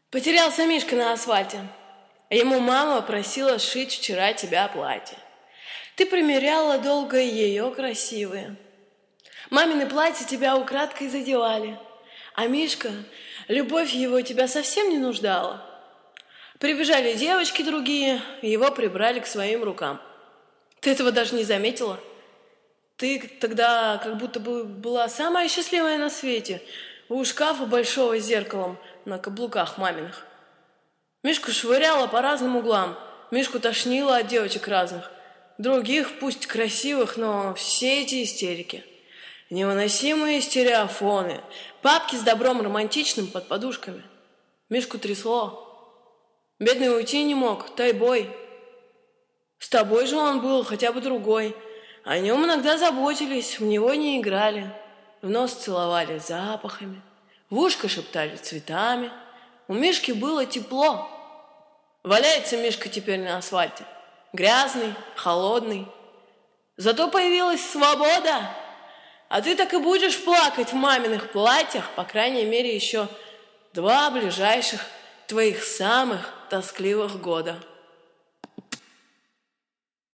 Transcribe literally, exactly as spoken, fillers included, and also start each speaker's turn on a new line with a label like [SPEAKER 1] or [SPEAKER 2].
[SPEAKER 1] Потерялся Мишка на асфальте. Ему мама просила сшить вчера тебя платье. Ты примеряла долго ее красивые. Мамины платья тебя украдкой задевали. А Мишка, любовь его тебя совсем не нуждала. Прибежали девочки другие, его прибрали к своим рукам. Ты этого даже не заметила? Ты тогда как будто бы была самая счастливая на свете, у шкафа большого с зеркалом на каблуках маминых. Мишку швыряла по разным углам, Мишку тошнило от девочек разных, других, пусть красивых, но все эти истерики. Невыносимые стереофоны, папки с добром романтичным под подушками. Мишку трясло. Бедный уйти не мог, тайбой. С тобой же он был хотя бы другой. О нем иногда заботились, в него не играли. В нос целовали запахами, в ушко шептали цветами. У Мишки было тепло. Валяется Мишка теперь на асфальте. Грязный, холодный. Зато появилась свобода. А ты так и будешь плакать в маминых платьях, по крайней мере, еще два ближайших твоих самых тоскливых года.